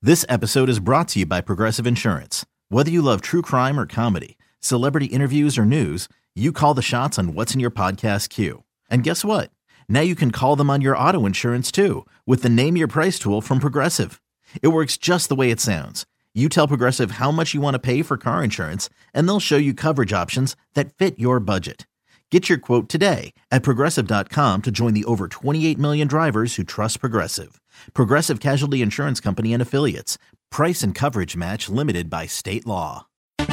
This episode is brought to you by Progressive Insurance. Whether you love true crime or comedy, celebrity interviews or news, you call the shots on what's in your podcast queue. And guess what? Now you can call them on your auto insurance too with the Name Your Price tool from Progressive. It works just the way it sounds. You tell Progressive how much you want to pay for car insurance, and they'll show you coverage options that fit your budget. Get your quote today at Progressive.com to join the over 28 million drivers who trust Progressive. Progressive Casualty Insurance Company and Affiliates. Price and coverage match limited by state law.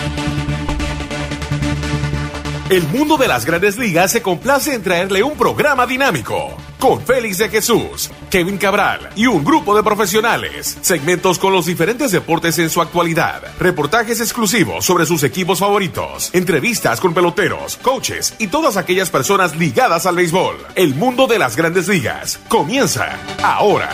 El mundo de las grandes ligas se complace en traerle un programa dinámico, con Félix de Jesús, Kevin Cabral y un grupo de profesionales. Segmentos con los diferentes deportes en su actualidad, reportajes exclusivos sobre sus equipos favoritos, entrevistas con peloteros, coaches y todas aquellas personas ligadas al béisbol. El mundo de las grandes ligas comienza ahora.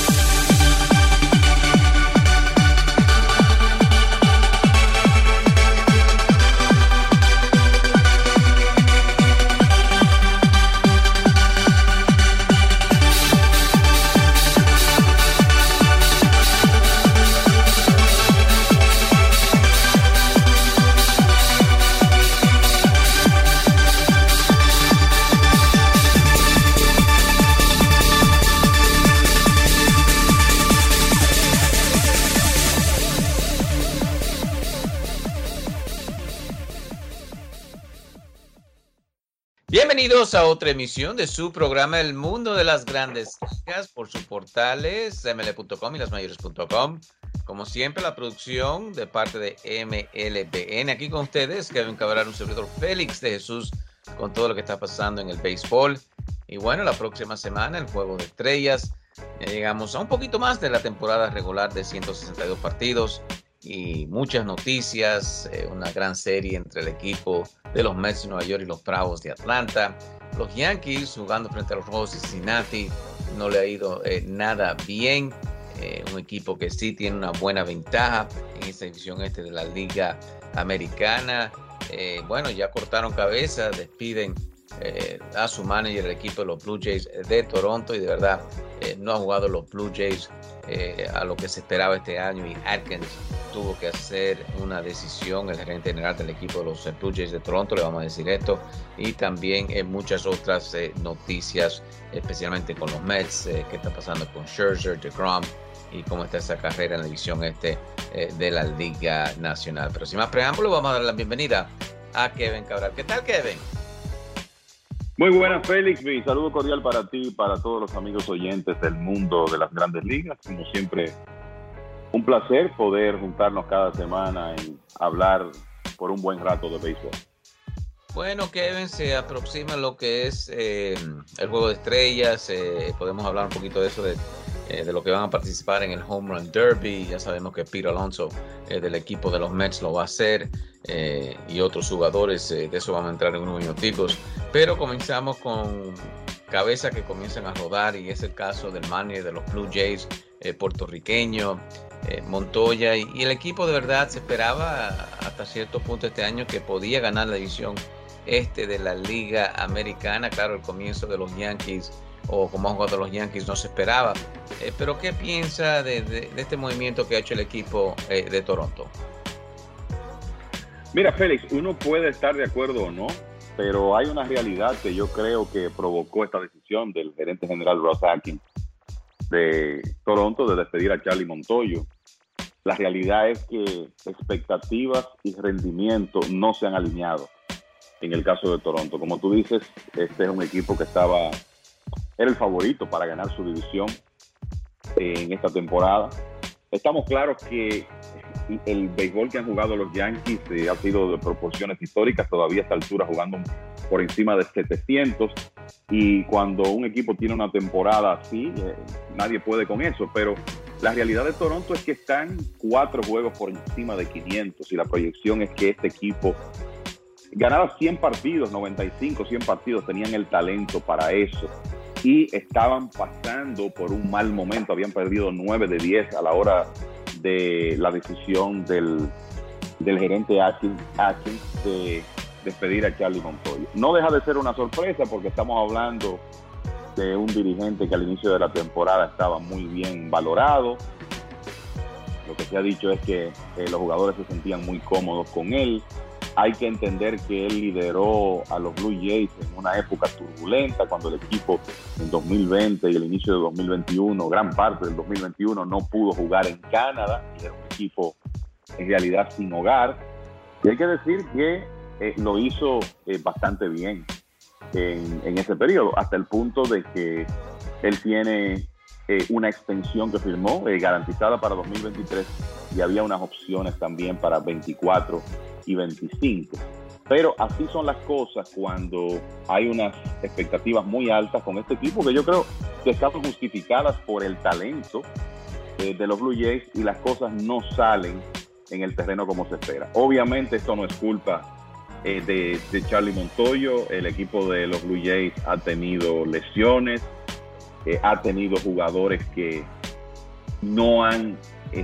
Bienvenidos a otra emisión de su programa El Mundo de las Grandes Ligas por sus portales ml.com y lasmayores.com. Como siempre, la producción de parte de MLBN. Aquí con ustedes, Kevin Cabral, un servidor Félix de Jesús, con todo lo que está pasando en el béisbol. Y bueno, la próxima semana, el Juego de Estrellas. Ya llegamos a un poquito más de la temporada regular de 162 partidos. Y muchas noticias, una gran serie entre el equipo de los Mets de Nueva York y los Bravos de Atlanta. Los Yankees jugando frente a los Rojos de Cincinnati, no le ha ido nada bien. Un equipo que sí tiene una buena ventaja en esta división de la Liga Americana. Bueno, ya cortaron cabeza, despiden a su manager, el equipo de los Blue Jays de Toronto, y de verdad no han jugado los Blue Jays a lo que se esperaba este año, y Atkins tuvo que hacer una decisión, el gerente general del equipo de los Blue Jays de Toronto, le vamos a decir esto, y también muchas otras noticias, especialmente con los Mets, qué está pasando con Scherzer, DeGrom, y cómo está esa carrera en la división de la Liga Nacional. Pero sin más preámbulo, vamos a dar la bienvenida a Kevin Cabral. ¿Qué tal, Kevin? Muy buenas, Félix. Mi saludo cordial para ti y para todos los amigos oyentes del mundo de las grandes ligas. Como siempre, un placer poder juntarnos cada semana y hablar por un buen rato de béisbol. Bueno, Kevin, se aproxima lo que es el Juego de Estrellas. Podemos hablar un poquito de eso, de lo que van a participar en el Home Run Derby. Ya sabemos que Pete Alonso del equipo de los Mets lo va a hacer, y otros jugadores, de eso vamos a entrar en unos minuticos, pero comenzamos con cabezas que comienzan a rodar, y es el caso del manager de los Blue Jays, puertorriqueño, Montoya, y el equipo de verdad se esperaba hasta cierto punto este año que podía ganar la división de la Liga Americana. Claro, el comienzo de los Yankees, o como han jugado los Yankees, no se esperaba. Pero ¿qué piensa de este movimiento que ha hecho el equipo de Toronto? Mira, Félix, uno puede estar de acuerdo o no, pero hay una realidad que yo creo que provocó esta decisión del gerente general Russ Atkins de Toronto de despedir a Charlie Montoyo. La realidad es que expectativas y rendimiento no se han alineado en el caso de Toronto. Como tú dices, este es un equipo que era el favorito para ganar su división en esta temporada. Estamos claros que el béisbol que han jugado los Yankees ha sido de proporciones históricas, todavía a esta altura jugando por encima de 700, y cuando un equipo tiene una temporada así, nadie puede con eso, pero la realidad de Toronto es que están 4 juegos por encima de 500, y la proyección es que este equipo ganaba 100 partidos, 95, 100 partidos, tenían el talento para eso, y estaban pasando por un mal momento, habían perdido 9 de 10 a la hora de la decisión del gerente Atkins de despedir a Charlie Montoyo. No deja de ser una sorpresa porque estamos hablando de un dirigente que al inicio de la temporada estaba muy bien valorado, que se ha dicho es que los jugadores se sentían muy cómodos con él. Hay que entender que él lideró a los Blue Jays en una época turbulenta, cuando el equipo en 2020 y el inicio de 2021, gran parte del 2021, no pudo jugar en Canadá, y era un equipo en realidad sin hogar. Y hay que decir que lo hizo bastante bien en ese periodo, hasta el punto de que él tiene una extensión que firmó garantizada para 2023, y había unas opciones también para 24 y 25. Pero así son las cosas cuando hay unas expectativas muy altas con este equipo, que yo creo que están justificadas por el talento de los Blue Jays, y las cosas no salen en el terreno como se espera. Obviamente esto no es culpa de Charlie Montoyo. El equipo de los Blue Jays ha tenido lesiones, ha tenido jugadores que no han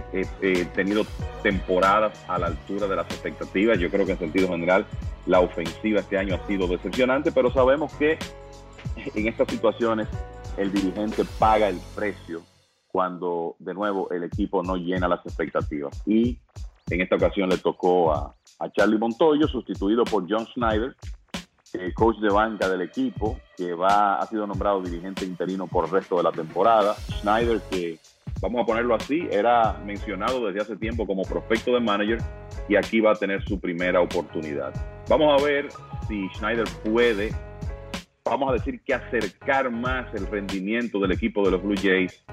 tenido temporadas a la altura de las expectativas. Yo creo que en sentido general la ofensiva este año ha sido decepcionante, pero sabemos que en estas situaciones el dirigente paga el precio cuando de nuevo el equipo no llena las expectativas, y en esta ocasión le tocó a Charlie Montoyo, sustituido por John Schneider, coach de banca del equipo, que ha sido nombrado dirigente interino por el resto de la temporada. Schneider, que vamos a ponerlo así, era mencionado desde hace tiempo como prospecto de manager, y aquí va a tener su primera oportunidad. Vamos a ver si Schneider puede, vamos a decir que acercar más el rendimiento del equipo de los Blue Jays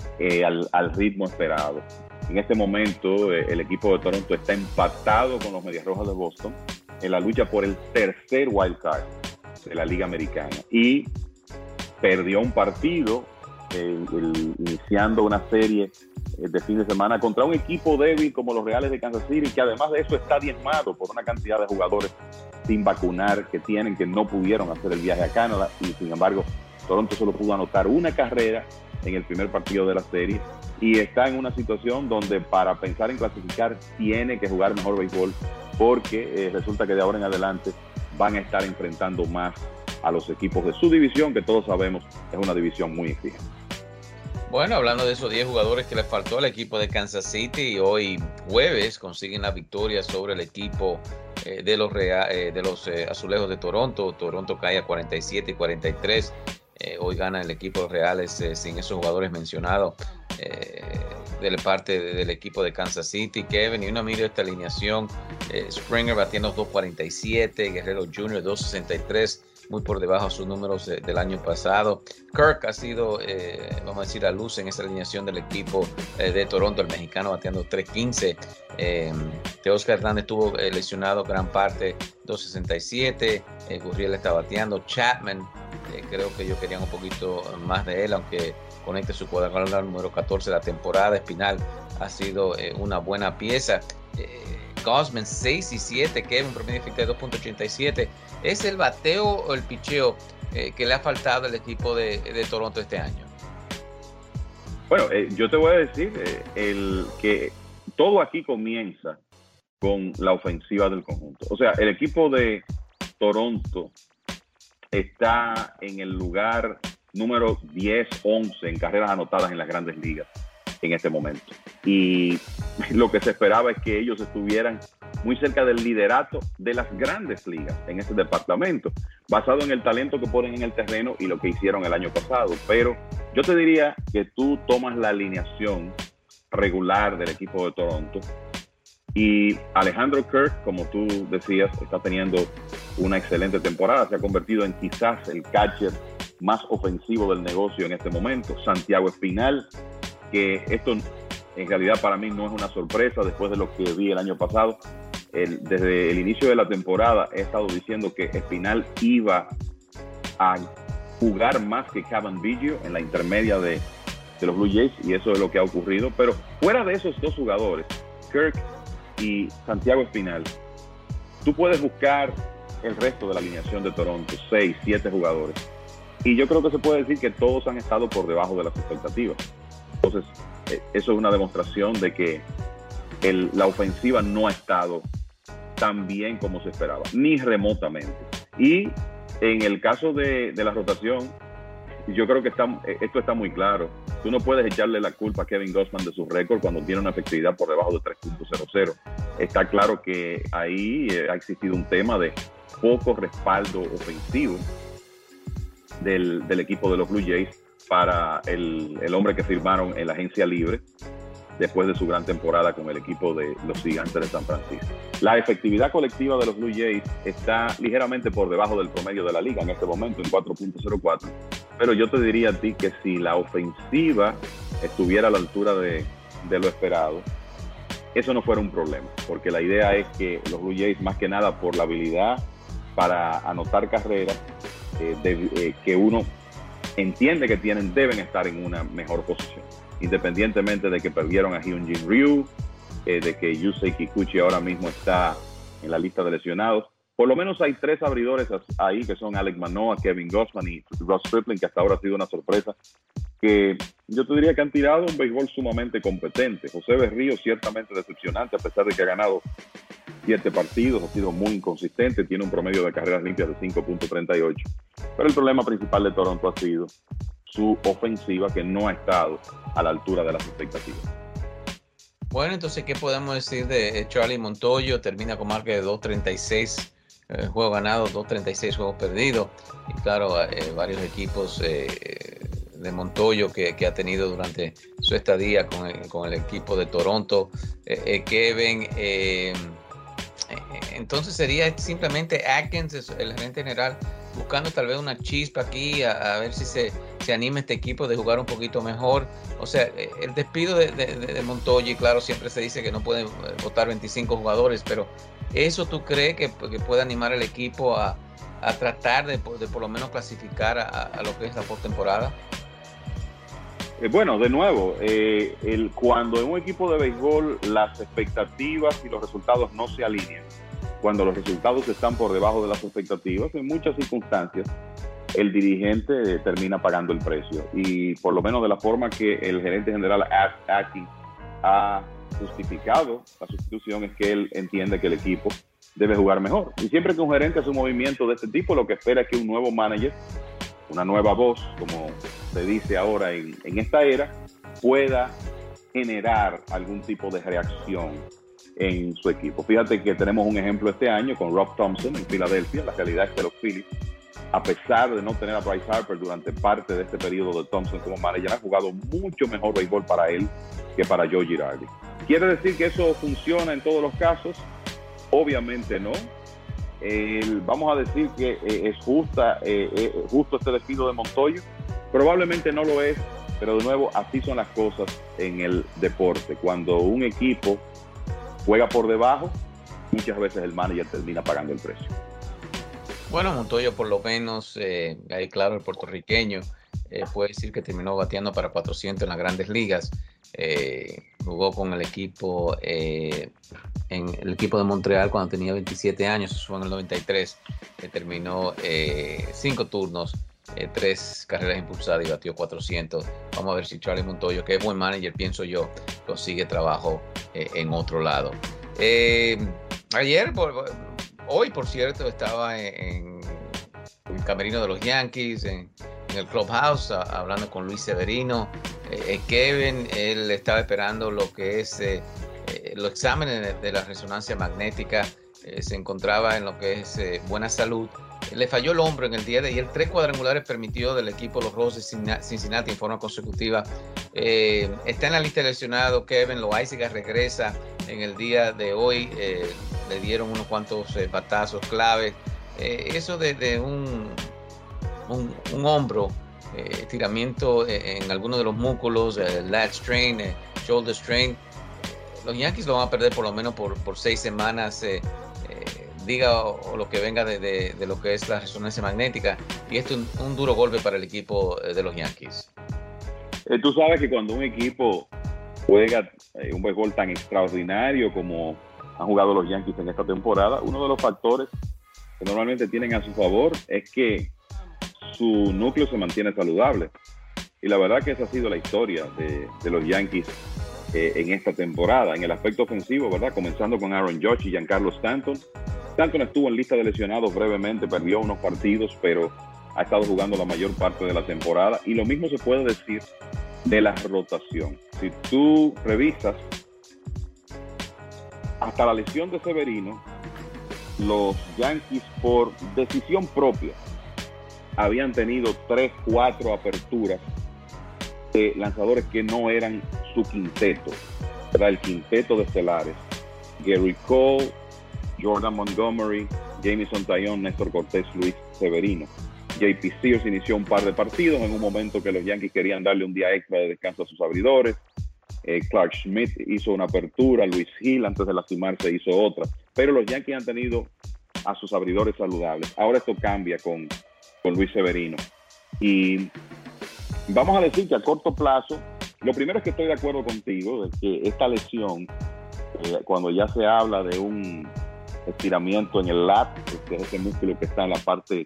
al ritmo esperado. En este momento el equipo de Toronto está empatado con los Medias Rojas de Boston en la lucha por el tercer wild card de la Liga Americana, y perdió un partido iniciando una serie de fin de semana contra un equipo débil como los Reales de Kansas City, que además de eso está diezmado por una cantidad de jugadores sin vacunar que no pudieron hacer el viaje a Canadá, y sin embargo Toronto solo pudo anotar una carrera en el primer partido de la serie, y está en una situación donde para pensar en clasificar tiene que jugar mejor béisbol, porque resulta que de ahora en adelante van a estar enfrentando más a los equipos de su división, que todos sabemos es una división muy exigente. Bueno, hablando de esos 10 jugadores que le faltó al equipo de Kansas City, hoy jueves consiguen la victoria sobre el equipo de los Azulejos de Toronto. Toronto cae a 47 y 43. Hoy gana el equipo de los Reales sin esos jugadores mencionados de la parte del equipo de Kansas City. Kevin, y uno mira esta alineación: Springer batiendo 2.47, Guerrero Jr. 2.63, muy por debajo de sus números del año pasado. Kirk ha sido, vamos a decir, la luz en esa alineación del equipo de Toronto, el mexicano bateando 3.15. Teoscar Hernández estuvo lesionado gran parte, 2.67. Gurriel está bateando. Chapman, creo que ellos querían un poquito más de él, aunque conecte su cuadrangular número 14 de la temporada. Espinal ha sido una buena pieza. Gausman 6 y 7, Kevin, promedio de 2.87. ¿Es el bateo o el picheo que le ha faltado al equipo de Toronto este año? Bueno, yo te voy a decir que todo aquí comienza con la ofensiva del conjunto. O sea, el equipo de Toronto está en el lugar número 10, 11 en carreras anotadas en las grandes ligas en este momento. Y lo que se esperaba es que ellos estuvieran muy cerca del liderato de las grandes ligas en ese departamento, basado en el talento que ponen en el terreno y lo que hicieron el año pasado. Pero yo te diría que tú tomas la alineación regular del equipo de Toronto, y Alejandro Kirk, como tú decías, está teniendo una excelente temporada. Se ha convertido en quizás el catcher más ofensivo del negocio en este momento. Santiago Espinal, que esto en realidad para mí no es una sorpresa después de lo que vi el año pasado. Desde el inicio de la temporada he estado diciendo que Espinal iba a jugar más que Cavan Biggio en la intermedia de los Blue Jays, y eso es lo que ha ocurrido. Pero fuera de esos dos jugadores, Kirk y Santiago Espinal, tú puedes buscar el resto de la alineación de Toronto, 6, 7 jugadores, y yo creo que se puede decir que todos han estado por debajo de las expectativas. Entonces, eso es una demostración de que la ofensiva no ha estado tan bien como se esperaba, ni remotamente. Y en el caso de la rotación, yo creo que esto está muy claro. Tú no puedes echarle la culpa a Kevin Gausman de su récord cuando tiene una efectividad por debajo de 3.00. Está claro que ahí ha existido un tema de poco respaldo ofensivo del equipo de los Blue Jays para el hombre que firmaron en la agencia libre después de su gran temporada con el equipo de los Gigantes de San Francisco. La efectividad colectiva de los Blue Jays está ligeramente por debajo del promedio de la liga en este momento, en 4.04. Pero yo te diría a ti que si la ofensiva estuviera a la altura de lo esperado, eso no fuera un problema, porque la idea es que los Blue Jays, más que nada por la habilidad para anotar carreras, que uno entiende que tienen, deben estar en una mejor posición, independientemente de que perdieron a Hyunjin Ryu, de que Yusei Kikuchi ahora mismo está en la lista de lesionados. Por lo menos hay 3 abridores ahí, que son Alek Manoah, Kevin Gausman y Ross Stripling, que hasta ahora ha sido una sorpresa, que yo te diría que han tirado un béisbol sumamente competente. José Berríos ciertamente decepcionante, a pesar de que ha ganado 7 partidos, ha sido muy inconsistente, tiene un promedio de carreras limpias de 5.38. Pero el problema principal de Toronto ha sido su ofensiva, que no ha estado a la altura de las expectativas. Bueno, entonces, ¿qué podemos decir de Charlie Montoyo? Termina con marca de 2.36 juegos ganados, 2.36 juegos perdidos. Y claro, varios equipos de Montoyo que ha tenido durante su estadía con el equipo de Toronto. Kevin, entonces sería simplemente Atkins, el gerente general, buscando tal vez una chispa aquí, a ver si se anima este equipo de jugar un poquito mejor. O sea, el despido de Montoya, y claro, siempre se dice que no pueden votar 25 jugadores, pero ¿eso tú crees que puede animar al equipo a tratar de por lo menos clasificar a lo que es la postemporada? Bueno, de nuevo, cuando en un equipo de béisbol las expectativas y los resultados no se alinean, cuando los resultados están por debajo de las expectativas, en muchas circunstancias el dirigente termina pagando el precio. Y por lo menos de la forma que el gerente general Atkins ha justificado la sustitución, es que él entiende que el equipo debe jugar mejor. Y siempre que un gerente hace un movimiento de este tipo, lo que espera es que un nuevo manager, una nueva voz, como se dice ahora en esta era, pueda generar algún tipo de reacción en su equipo. Fíjate que tenemos un ejemplo este año con Rob Thompson en Filadelfia. La realidad es que los Phillies, a pesar de no tener a Bryce Harper durante parte de este periodo de Thompson como manager, han jugado mucho mejor béisbol para él que para Joe Girardi. ¿Quiere decir que eso funciona en todos los casos? Obviamente no. Vamos a decir que es justo este despido de Montoyo. Probablemente no lo es, pero de nuevo, así son las cosas en el deporte. Cuando un equipo juega por debajo, muchas veces el manager termina pagando el precio. Bueno, Montoyo por lo menos, ahí claro, el puertorriqueño, puede decir que terminó bateando para 400 en las grandes ligas. Jugó con el equipo en el equipo de Montreal cuando tenía 27 años, eso fue en el 93. Terminó 5 turnos, 3 carreras impulsadas y batió 400. Vamos a ver si Charlie Montoyo, que es buen manager, pienso yo, consigue trabajo en otro lado. Hoy, por cierto, estaba en el camerino de los Yankees, en el clubhouse, hablando con Luis Severino. Kevin, él estaba esperando lo que es los exámenes de la resonancia magnética. Se encontraba en lo que es buena salud. Le falló el hombro en el día de ayer. 3 cuadrangulares permitió del equipo Los Rojos de Cincinnati en forma consecutiva. Está en la lista de lesionados. Kevin Loaiziga regresa en el día de hoy. Le dieron unos cuantos batazos claves. Eso de un hombro, estiramiento en algunos de los músculos, lat strain, shoulder strain. Los Yankees lo van a perder por lo menos por 6 semanas. Diga o lo que venga de lo que es la resonancia magnética, y esto es un duro golpe para el equipo de los Yankees. Tú sabes que cuando un equipo juega un béisbol tan extraordinario como han jugado los Yankees en esta temporada, uno de los factores que normalmente tienen a su favor es que su núcleo se mantiene saludable, y la verdad que esa ha sido la historia de los Yankees en esta temporada, en el aspecto ofensivo, ¿verdad? Comenzando con Aaron Judge y Giancarlo Stanton. Stanton estuvo en lista de lesionados brevemente, perdió unos partidos, pero ha estado jugando la mayor parte de la temporada, y lo mismo se puede decir de la rotación. Si tú revisas, hasta la lesión de Severino, los Yankees, por decisión propia, habían tenido 3, 4 aperturas de lanzadores que no eran su quinteto. Era el quinteto de estelares: Gary Cole, Jordan Montgomery, Jameson Taillon, Néstor Cortés, Luis Severino. JP Sears inició un par de partidos en un momento que los Yankees querían darle un día extra de descanso a sus abridores. Clark Schmidt hizo una apertura, Luis Hill antes de lastimarse hizo otra, pero los Yankees han tenido a sus abridores saludables. Ahora esto cambia con Luis Severino, y vamos a decir que a corto plazo, lo primero es que estoy de acuerdo contigo de que esta lesión, cuando ya se habla de un estiramiento en el lat, que es ese músculo que está en la parte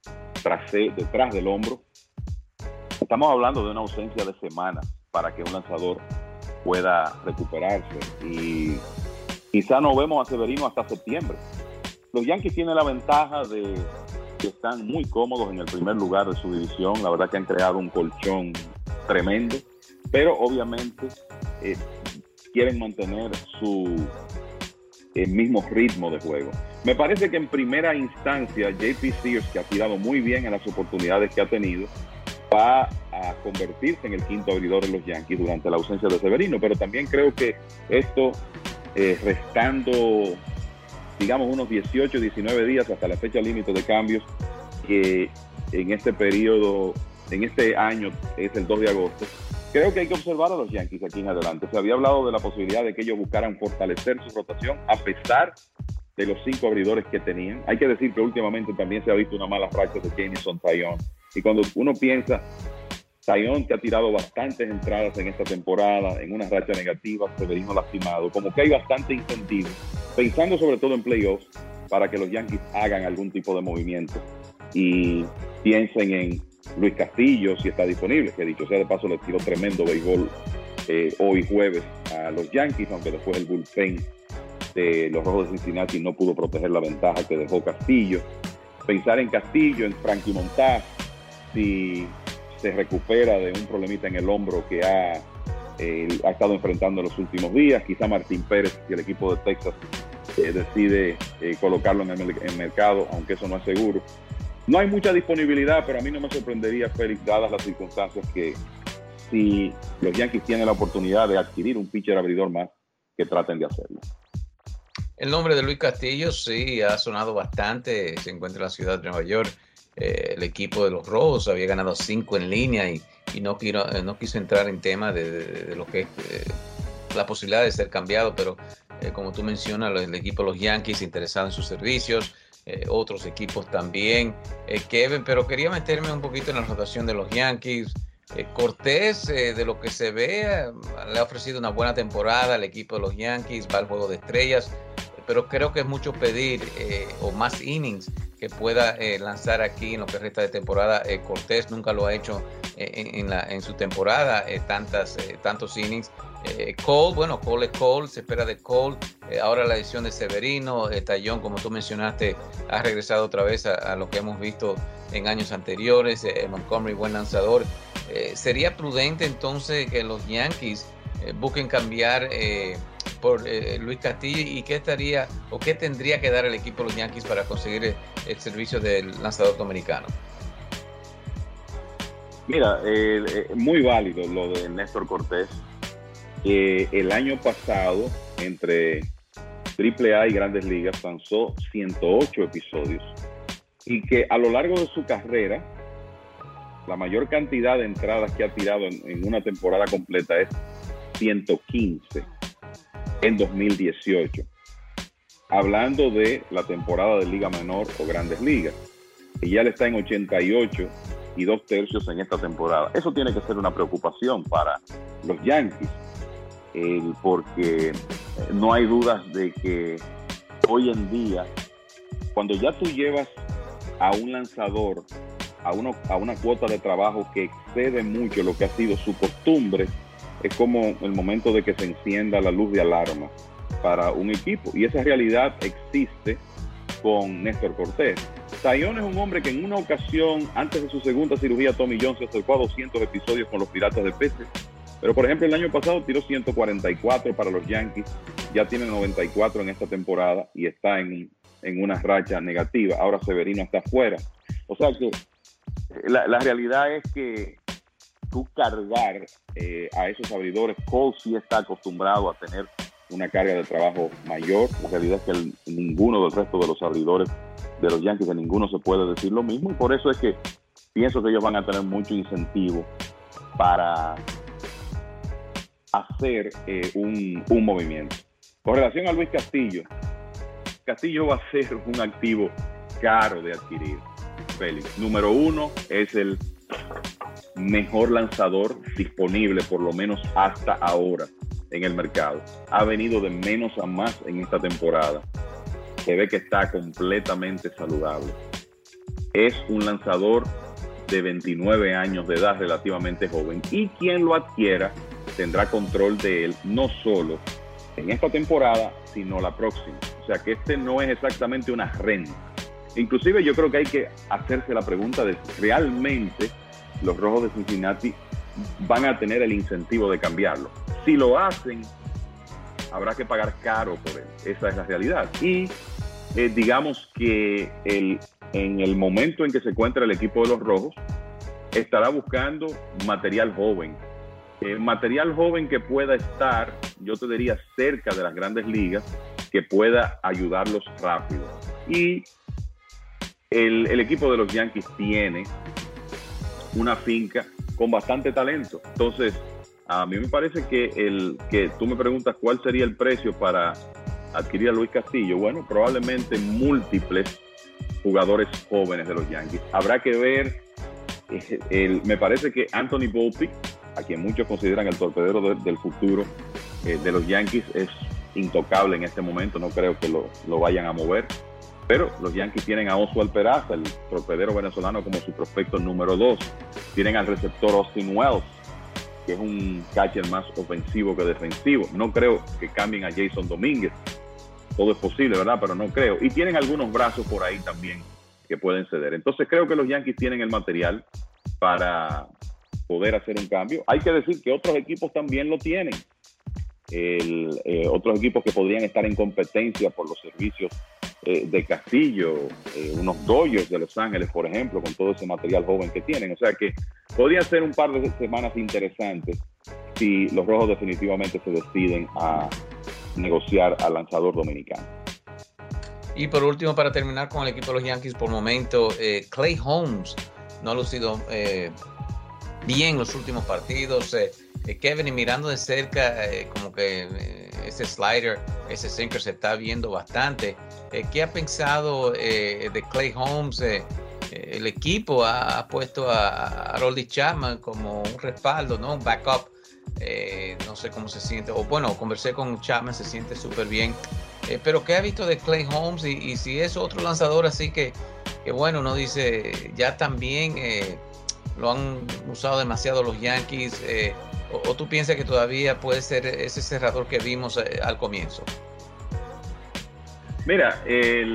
detrás del hombro, estamos hablando de una ausencia de semanas para que un lanzador pueda recuperarse, y quizá no vemos a Severino hasta septiembre. Los Yankees tienen la ventaja de que están muy cómodos en el primer lugar de su división. La verdad que han creado un colchón tremendo, pero obviamente quieren mantener su mismo ritmo de juego. Me parece que en primera instancia JP Sears, que ha tirado muy bien en las oportunidades que ha tenido, va a convertirse en el quinto abridor de los Yankees durante la ausencia de Severino, pero también creo que esto, restando, digamos, unos 18, 19 días hasta la fecha límite de cambios, que en este periodo, en este año es el 2 de agosto, creo que hay que observar a los Yankees aquí en adelante. Se había hablado de la posibilidad de que ellos buscaran fortalecer su rotación a pesar de los 5 abridores que tenían. Hay que decir que últimamente también se ha visto una mala racha de Jameson Taillon, y cuando uno piensa, Taillon, que ha tirado bastantes entradas en esta temporada, en una racha negativa, Severino lastimado, como que hay bastante incentivo, pensando sobre todo en playoffs, para que los Yankees hagan algún tipo de movimiento y piensen en Luis Castillo, si está disponible, que dicho sea de paso le tiró tremendo béisbol hoy jueves a los Yankees, aunque después el bullpen de los Rojos de Cincinnati no pudo proteger la ventaja que dejó Castillo. Pensar en Castillo, en Frankie Montas, si se recupera de un problemita en el hombro que ha estado enfrentando en los últimos días. Quizá Martín Pérez, si el equipo de Texas decide colocarlo en el mercado, aunque eso no es seguro. No hay mucha disponibilidad, pero a mí no me sorprendería, Félix, dadas las circunstancias, que si los Yankees tienen la oportunidad de adquirir un pitcher abridor más, que traten de hacerlo. El nombre de Luis Castillo sí ha sonado bastante. Se encuentra en la ciudad de Nueva York. El equipo de los Rojos había ganado 5 en línea y no quiso entrar en tema de lo que es la posibilidad de ser cambiado, pero como tú mencionas, el equipo de los Yankees interesado en sus servicios, otros equipos también, Kevin, pero quería meterme un poquito en la rotación de los Yankees. Cortés, de lo que se ve, le ha ofrecido una buena temporada al equipo de los Yankees, va al juego de estrellas, pero creo que es mucho pedir o más innings que pueda lanzar aquí en lo que resta de temporada. Cortés nunca lo ha hecho en su temporada, tantos innings. Cole es Cole, se espera de Cole. Ahora la edición de Severino, Taillon, como tú mencionaste, ha regresado otra vez a lo que hemos visto en años anteriores. Montgomery, buen lanzador. ¿Sería prudente entonces que los Yankees busquen cambiar por Luis Castillo? ¿Y qué tendría que dar el equipo de los Yankees para conseguir el servicio del lanzador dominicano? Mira, muy válido lo de Néstor Cortés. El año pasado, entre AAA y Grandes Ligas, lanzó 108 episodios, y que a lo largo de su carrera, la mayor cantidad de entradas que ha tirado en una temporada completa es 115 en 2018. Hablando de la temporada de Liga Menor o Grandes Ligas, y ya le está en 88 y 2/3 en esta temporada. Eso tiene que ser una preocupación para los Yankees, porque no hay dudas de que hoy en día, cuando ya tú llevas a un lanzador a una cuota de trabajo que excede mucho lo que ha sido su costumbre, es como el momento de que se encienda la luz de alarma para un equipo. Y esa realidad existe con Néstor Cortés. Taillon es un hombre que en una ocasión, antes de su segunda cirugía Tommy John, se acercó a 200 episodios con los Piratas de Peces. Pero, por ejemplo, el año pasado tiró 144 para los Yankees. Ya tiene 94 en esta temporada y está en una racha negativa. Ahora Severino está fuera. O sea que la realidad es que tú cargar a esos abridores, Cole sí está acostumbrado a tener una carga de trabajo mayor. La realidad es que ninguno del resto de los abridores de los Yankees, de ninguno se puede decir lo mismo, y por eso es que pienso que ellos van a tener mucho incentivo para hacer un movimiento. Con relación a Luis Castillo, Castillo va a ser un activo caro de adquirir, Félix. Número uno, es el mejor lanzador disponible, por lo menos hasta ahora, en el mercado. Ha venido de menos a más en esta temporada. Se ve que está completamente saludable. Es un lanzador de 29 años de edad, relativamente joven, y quien lo adquiera tendrá control de él, no solo en esta temporada, sino la próxima. O sea que este no es exactamente una renta. Inclusive yo creo que hay que hacerse la pregunta de si realmente los Rojos de Cincinnati van a tener el incentivo de cambiarlo. Si lo hacen, habrá que pagar caro por él. Esa es la realidad. Y digamos que en el momento en que se encuentra el equipo de los Rojos, estará buscando material joven. Material joven que pueda estar, yo te diría, cerca de las grandes ligas, que pueda ayudarlos rápido. Y el equipo de los Yankees tiene una finca con bastante talento. Entonces, a mí me parece que tú me preguntas cuál sería el precio para adquirir a Luis Castillo. Bueno, probablemente múltiples jugadores jóvenes de los Yankees. Habrá que ver, me parece que Anthony Volpe, a quien muchos consideran el torpedero del futuro de los Yankees, es intocable en este momento. No creo que lo vayan a mover. Pero los Yankees tienen a Oswald Peraza, el torpedero venezolano, como su prospecto número 2. Tienen al receptor Austin Wells, que es un catcher más ofensivo que defensivo. No creo que cambien a Jason Domínguez. Todo es posible, ¿verdad? Pero no creo. Y tienen algunos brazos por ahí también que pueden ceder. Entonces creo que los Yankees tienen el material para poder hacer un cambio. Hay que decir que otros equipos también lo tienen. Otros equipos que podrían estar en competencia por los servicios de Castillo, unos Dodgers de Los Ángeles, por ejemplo, con todo ese material joven que tienen. O sea que podría ser un par de semanas interesantes si los Rojos definitivamente se deciden a negociar al lanzador dominicano. Y por último, para terminar con el equipo de los Yankees, por el momento, Clay Holmes no ha lucido bien los últimos partidos. Kevin, y mirando de cerca, como que ese slider, ese sinker se está viendo bastante. ¿Qué ha pensado de Clay Holmes? El equipo ha puesto a Aroldis Chapman como un respaldo, ¿no? Un backup. No sé cómo se siente. O bueno, conversé con Chapman, se siente súper bien. Pero ¿qué ha visto de Clay Holmes? Y si es otro lanzador así que bueno, uno dice, ya también lo han usado demasiado los Yankees. ¿O tú piensas que todavía puede ser ese cerrador que vimos al comienzo? Mira,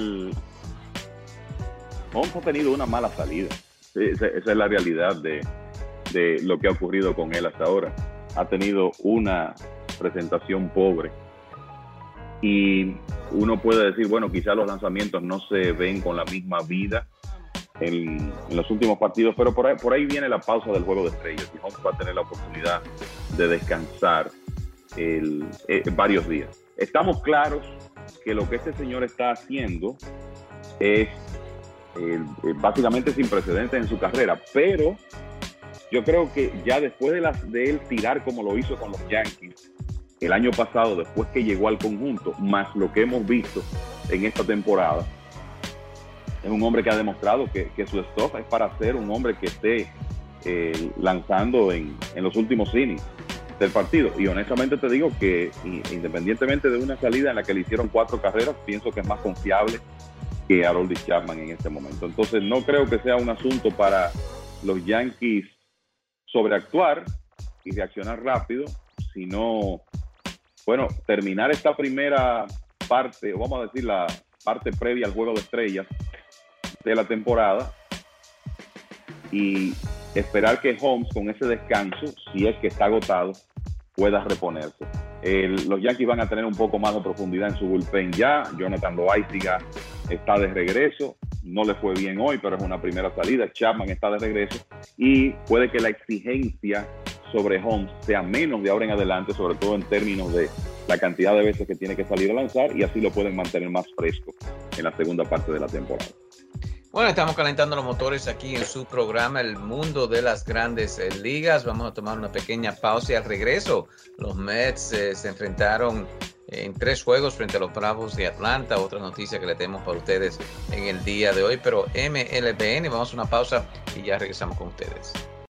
Holmes ha tenido una mala salida. Esa es la realidad de lo que ha ocurrido con él hasta ahora. Ha tenido una presentación pobre. Y uno puede decir, bueno, quizás los lanzamientos no se ven con la misma vida en los últimos partidos, pero por ahí viene la pausa del juego de estrellas y Holmes va a tener la oportunidad de descansar varios días. Estamos claros que lo que este señor está haciendo es básicamente sin precedentes en su carrera, pero yo creo que ya después de él tirar como lo hizo con los Yankees el año pasado, después que llegó al conjunto, más lo que hemos visto en esta temporada, es un hombre que ha demostrado que su stuff es para ser un hombre que esté lanzando en los últimos innings del partido. Y honestamente te digo que independientemente de una salida en la que le hicieron 4 carreras, pienso que es más confiable que Aroldis Chapman en este momento. Entonces no creo que sea un asunto para los Yankees sobreactuar y reaccionar rápido, sino, bueno, terminar esta primera parte, o vamos a decir la parte previa al Juego de Estrellas de la temporada y esperar que Holmes, con ese descanso, si es que está agotado, pueda reponerse. Los Yankees van a tener un poco más de profundidad en su bullpen ya. Jonathan Loáisiga está de regreso. No le fue bien hoy, pero es una primera salida. Chapman está de regreso y puede que la exigencia sobre Holmes sea menos de ahora en adelante, sobre todo en términos de la cantidad de veces que tiene que salir a lanzar, y así lo pueden mantener más fresco en la segunda parte de la temporada. Bueno, estamos calentando los motores aquí en su programa El Mundo de las Grandes Ligas. Vamos a tomar una pequeña pausa y al regreso los Mets se enfrentaron en 3 juegos frente a los Bravos de Atlanta. Otra noticia que le tenemos para ustedes en el día de hoy, pero MLBN, vamos a una pausa y ya regresamos con ustedes.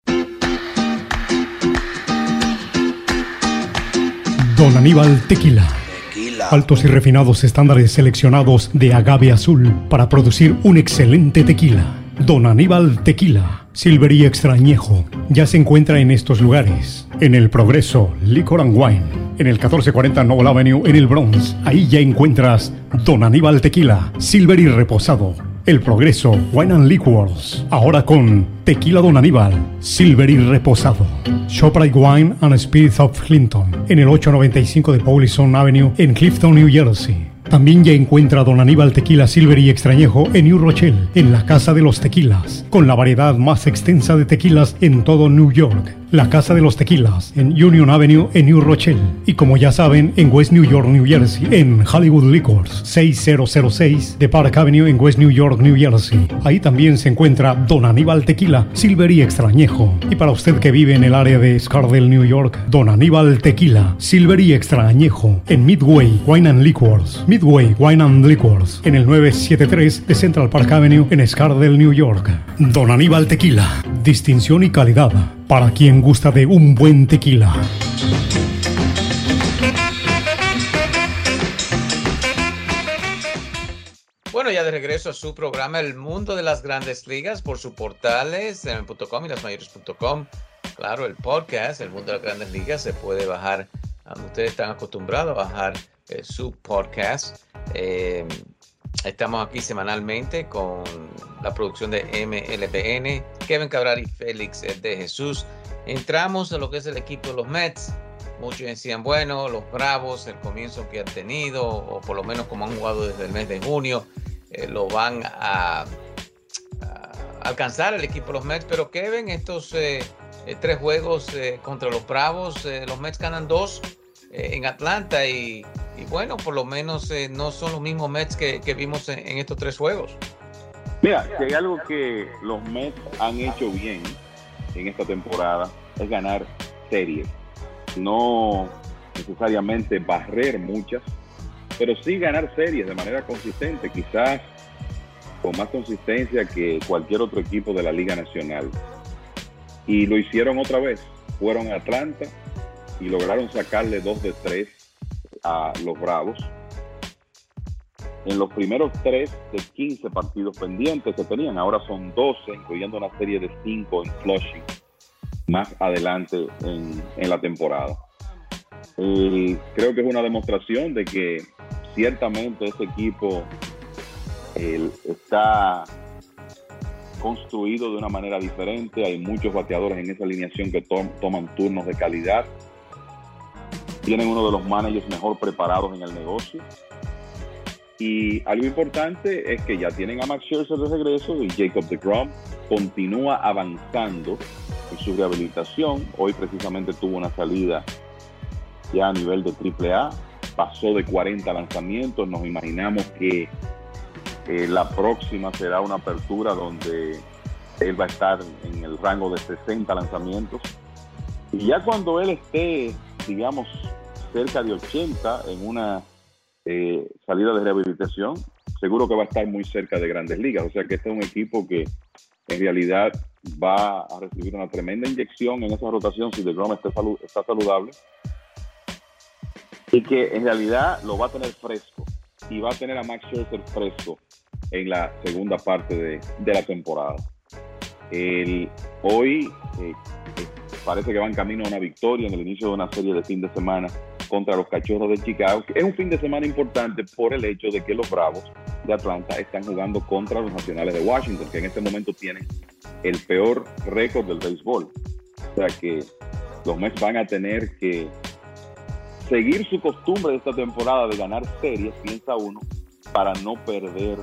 Don Aníbal Tequila. Altos y refinados estándares seleccionados de agave azul para producir un excelente tequila. Don Aníbal Tequila, Silver y Extrañejo, ya se encuentra en estos lugares. En El Progreso, Liquor and Wine. En el 1440 Noble Avenue, en el Bronx. Ahí ya encuentras Don Aníbal Tequila, Silver y Reposado. El Progreso, Wine and Liquors. Ahora con Tequila Don Aníbal, Silver y Reposado. ShopRite Wine and Spirits of Clinton. En el 895 de Paulison Avenue, en Clifton, New Jersey. También ya encuentra Don Aníbal Tequila Silver y Extrañejo en New Rochelle, en la Casa de los Tequilas, con la variedad más extensa de tequilas en todo New York. La Casa de los Tequilas, en Union Avenue, en New Rochelle. Y como ya saben, en West New York, New Jersey, en Hollywood Liquors, 6006 de Park Avenue, en West New York, New Jersey. Ahí también se encuentra Don Aníbal Tequila Silver y Extrañejo. Y para usted que vive en el área de Scardale, New York, Don Aníbal Tequila Silver y Extrañejo, en Midway Wine and Liquors. Midway Wine and Liquors, en el 973 de Central Park Avenue, en Scardale, New York. Don Aníbal Tequila, distinción y calidad para quien gusta de un buen tequila. Bueno, ya de regreso a su programa El Mundo de las Grandes Ligas por su portales MLB.com y lasmayores.com. Claro, el podcast El Mundo de las Grandes Ligas se puede bajar, ustedes están acostumbrados a bajar su podcast. Estamos aquí semanalmente con la producción de MLBN, Kevin Cabral y Félix de Jesús. Entramos a lo que es el equipo de los Mets. Muchos decían, bueno, los Bravos, el comienzo que han tenido, o por lo menos como han jugado desde el mes de junio, lo van a alcanzar el equipo de los Mets. Pero Kevin, estos 3 juegos contra los Bravos, los Mets ganan 2 en Atlanta y bueno, por lo menos no son los mismos Mets que vimos en estos 3 juegos. Mira, si hay algo que los Mets han hecho bien en esta temporada es ganar series. No necesariamente barrer muchas, pero sí ganar series de manera consistente, quizás con más consistencia que cualquier otro equipo de la Liga Nacional. Y lo hicieron otra vez. Fueron a Atlanta y lograron sacarle 2 de 3 a los Bravos. En los primeros 3 de 15 partidos pendientes que tenían, ahora son 12, incluyendo una serie de 5 en Flushing más adelante en la temporada. Creo que es una demostración de que ciertamente ese equipo está construido de una manera diferente. Hay muchos bateadores en esa alineación que toman turnos de calidad. Tienen uno de los managers mejor preparados en el negocio. Y algo importante es que ya tienen a Max Scherzer de regreso y Jacob deGrom continúa avanzando en su rehabilitación. Hoy precisamente tuvo una salida ya a nivel de AAA. Pasó de 40 lanzamientos. Nos imaginamos que la próxima será una apertura donde él va a estar en el rango de 60 lanzamientos. Y ya cuando él esté, digamos, cerca de 80 en una salida de rehabilitación, seguro que va a estar muy cerca de Grandes Ligas. O sea que este es un equipo que en realidad va a recibir una tremenda inyección en esa rotación si deGrom está saludable, y que en realidad lo va a tener fresco y va a tener a Max Scherzer fresco en la segunda parte de la temporada. Hoy parece que va en camino a una victoria en el inicio de una serie de fin de semana contra los Cachorros de Chicago. Es un fin de semana importante por el hecho de que los Bravos de Atlanta están jugando contra los Nacionales de Washington, que en este momento tienen el peor récord del béisbol. O sea que los Mets van a tener que seguir su costumbre de esta temporada de ganar series, piensa uno, para no perder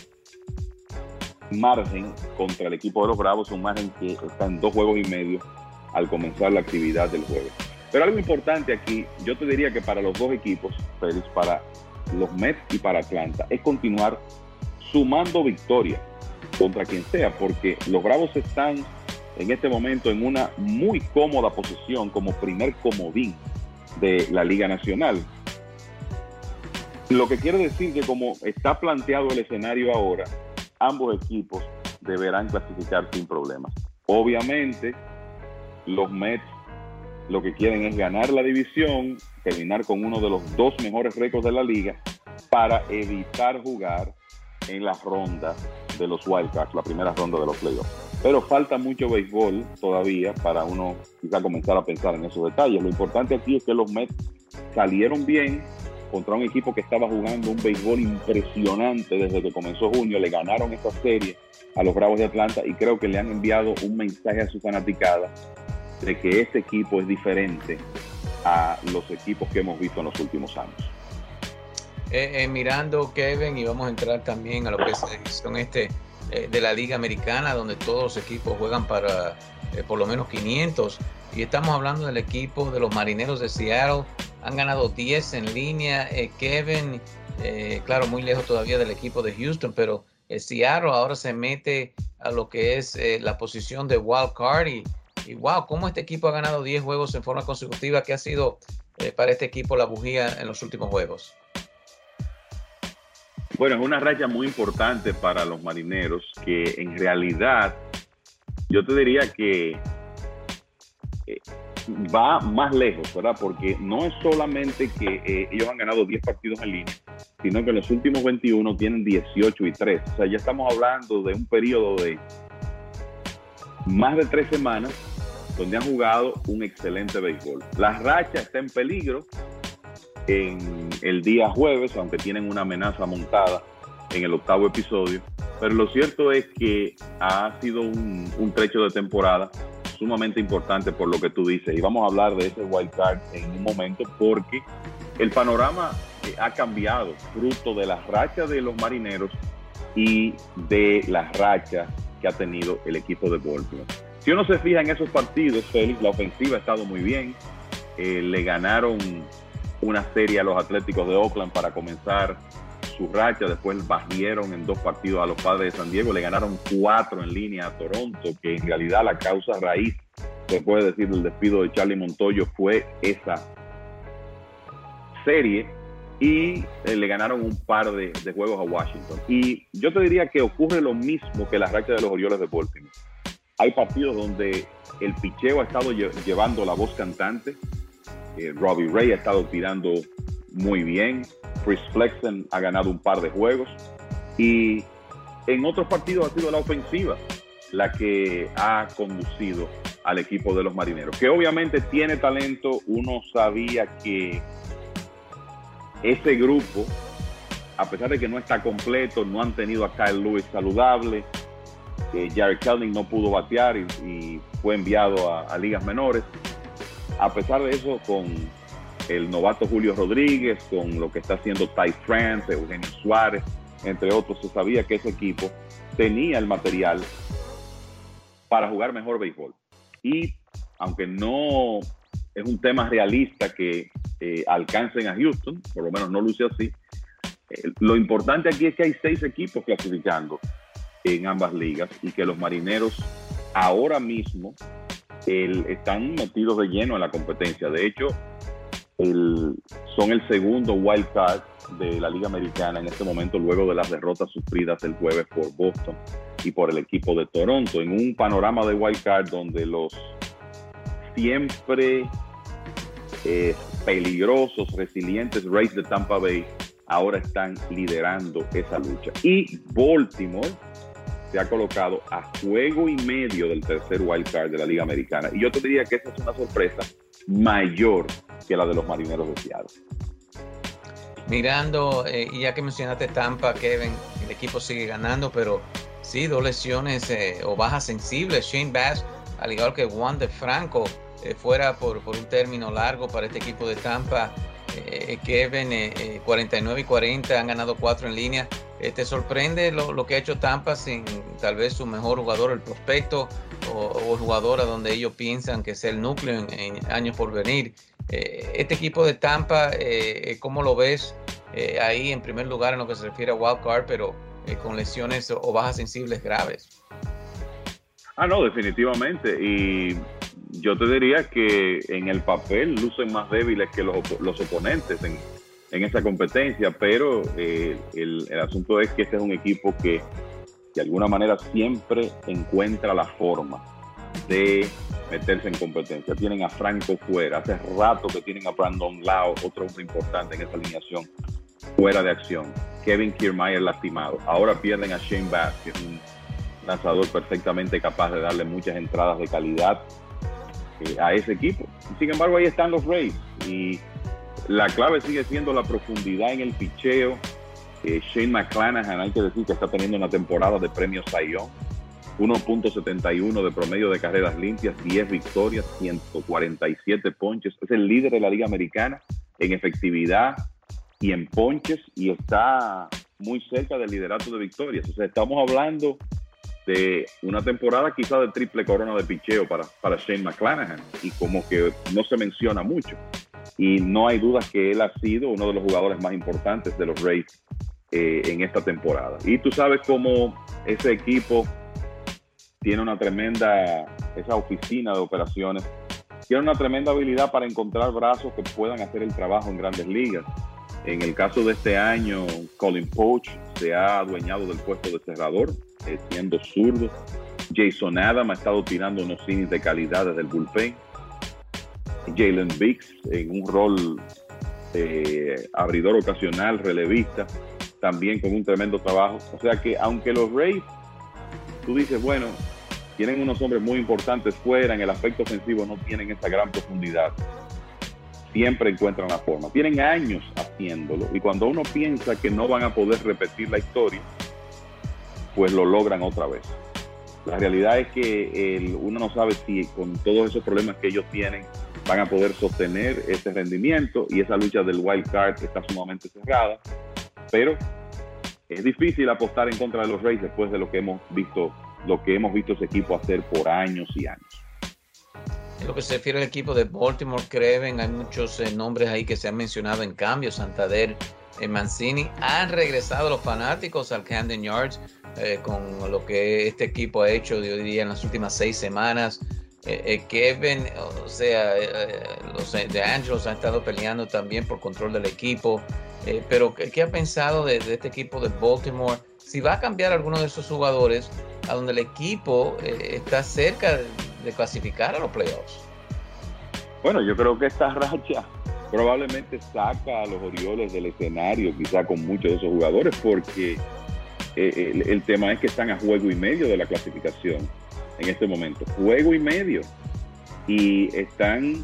margen contra el equipo de los Bravos, un margen que está en 2 juegos y medio al comenzar la actividad del jueves. Pero algo importante aquí, yo te diría que para los dos equipos, Félix, para los Mets y para Atlanta, es continuar sumando victorias contra quien sea, porque los Bravos están en este momento en una muy cómoda posición como primer comodín de la Liga Nacional. Lo que quiere decir que como está planteado el escenario ahora, ambos equipos deberán clasificar sin problemas. Obviamente, los Mets lo que quieren es ganar la división, terminar con uno de los 2 mejores récords de la liga para evitar jugar en la ronda de los Wildcards, la primera ronda de los playoffs. Pero falta mucho béisbol todavía para uno quizá comenzar a pensar en esos detalles. Lo importante aquí es que los Mets salieron bien contra un equipo que estaba jugando un béisbol impresionante desde que comenzó junio. Le ganaron esta serie a los Bravos de Atlanta y creo que le han enviado un mensaje a su fanaticada de que este equipo es diferente a los equipos que hemos visto en los últimos años. Mirando, Kevin, y vamos a entrar también a lo que es la edición de la Liga Americana, donde todos los equipos juegan para por lo menos 500, y estamos hablando del equipo de los Marineros de Seattle. Han ganado 10 en línea, Kevin, claro, muy lejos todavía del equipo de Houston, pero Seattle ahora se mete a lo que es la posición de wild card, y wow, cómo este equipo ha ganado 10 juegos en forma consecutiva. ¿Qué ha sido para este equipo la bujía en los últimos juegos? Bueno, es una racha muy importante para los Marineros, que en realidad yo te diría que va más lejos, ¿verdad? Porque no es solamente que ellos han ganado 10 partidos en línea, sino que en los últimos 21 tienen 18-3. O sea, ya estamos hablando de un periodo de más de 3 semanas donde han jugado un excelente béisbol. La racha está en peligro en el día jueves, aunque tienen una amenaza montada en el 8º episodio, pero lo cierto es que ha sido un trecho de temporada sumamente importante por lo que tú dices, y vamos a hablar de ese wild card en un momento, porque el panorama ha cambiado fruto de la racha de los Marineros y de la racha que ha tenido el equipo de Baltimore. Si uno se fija en esos partidos, Félix, la ofensiva ha estado muy bien. Le ganaron una serie a los Atléticos de Oakland para comenzar su racha, después barrieron en 2 partidos a los Padres de San Diego, le ganaron 4 en línea a Toronto, que en realidad la causa raíz, se puede decir, del despido de Charlie Montoyo fue esa serie, y le ganaron un par de juegos a Washington. Y yo te diría que ocurre lo mismo que la racha de los Orioles de Baltimore. Hay partidos donde el picheo ha estado llevando la voz cantante. Robbie Ray ha estado tirando muy bien. Chris Flexen ha ganado un par de juegos. Y en otros partidos ha sido la ofensiva la que ha conducido al equipo de los Marineros, que obviamente tiene talento. Uno sabía que ese grupo, a pesar de que no está completo, no han tenido a Kyle Lewis saludable, Jarred Kelenic no pudo batear y fue enviado a ligas menores. A pesar de eso, con el novato Julio Rodríguez, con lo que está haciendo Ty France, Eugenio Suárez, entre otros, se sabía que ese equipo tenía el material para jugar mejor béisbol. Y aunque no es un tema realista que alcancen a Houston, por lo menos no luce así, lo importante aquí es que hay 6 equipos clasificando en ambas ligas y que los Marineros ahora mismo están metidos de lleno en la competencia. De hecho, son el segundo wild card de la Liga Americana en este momento, luego de las derrotas sufridas el jueves por Boston y por el equipo de Toronto, en un panorama de wild card donde los siempre peligrosos, resilientes Rays de Tampa Bay ahora están liderando esa lucha. Y Baltimore se ha colocado a juego y medio del tercer wild card de la Liga Americana. Y yo te diría que esa es una sorpresa mayor que la de los Marineros de Seattle. Mirando, y ya que mencionaste Tampa, Kevin, el equipo sigue ganando, pero sí, 2 lesiones o bajas sensibles. Shane Bass, al igual que Wander Franco, fuera por un término largo para este equipo de Tampa. Kevin, 49 y 40, han ganado 4 en línea. ¿Te sorprende lo que ha hecho Tampa sin tal vez su mejor jugador, el prospecto, o el jugador a donde ellos piensan que es el núcleo en años por venir? Este equipo de Tampa, ¿cómo lo ves ahí en primer lugar en lo que se refiere a wild card, pero con lesiones o bajas sensibles graves? No, definitivamente. Y yo te diría que en el papel lucen más débiles que los oponentes en esa competencia, pero el asunto es que este es un equipo que de alguna manera siempre encuentra la forma de meterse en competencia. Tienen a Franco fuera, hace rato que tienen a Brandon Lau, otro hombre importante en esa alineación, fuera de acción. Kevin Kiermaier lastimado. Ahora pierden a Shane Bass, que es un lanzador perfectamente capaz de darle muchas entradas de calidad a ese equipo. Sin embargo, ahí están los Rays y la clave sigue siendo la profundidad en el picheo. Shane McClanahan, hay que decir que está teniendo una temporada de premio Cy Young, 1.71 de promedio de carreras limpias, 10 victorias, 147 ponches. Es el líder de la Liga Americana en efectividad y en ponches, y está muy cerca del liderato de victorias. O sea, estamos hablando de una temporada quizá de triple corona de picheo para Shane McClanahan, y como que no se menciona mucho. Y no hay duda que él ha sido uno de los jugadores más importantes de los Rays en esta temporada. Y tú sabes cómo ese equipo tiene esa oficina de operaciones, tiene una tremenda habilidad para encontrar brazos que puedan hacer el trabajo en grandes ligas. En el caso de este año, Colin Poach se ha adueñado del puesto de cerrador, siendo zurdo. Jason Adam ha estado tirando unos innings de calidad desde el bullpen. Jalen Biggs en un rol abridor ocasional, relevista, también con un tremendo trabajo. O sea que aunque los Rays, tú dices, bueno, tienen unos hombres muy importantes fuera, en el aspecto ofensivo no tienen esa gran profundidad, siempre encuentran la forma. Tienen años haciéndolo, y cuando uno piensa que no van a poder repetir la historia, pues lo logran otra vez. La realidad es que uno no sabe si con todos esos problemas que ellos tienen van a poder sostener ese rendimiento, y esa lucha del wild card está sumamente cerrada, pero es difícil apostar en contra de los Rays después de lo que hemos visto ese equipo hacer por años y años. En lo que se refiere al equipo de Baltimore, Kevin, hay muchos nombres ahí que se han mencionado en cambio. Santander, Mancini, han regresado los fanáticos al Camden Yards con lo que este equipo ha hecho, yo diría, en las últimas 6 semanas. Kevin, o sea, los de Angelos han estado peleando también por control del equipo, pero ¿qué ha pensado de este equipo de Baltimore? Si va a cambiar alguno de esos jugadores a donde el equipo está cerca de clasificar a los playoffs. Bueno, yo creo que esta racha probablemente saca a los Orioles del escenario, quizá con muchos de esos jugadores, porque el tema es que están a juego y medio de la clasificación en este momento, juego y medio, y están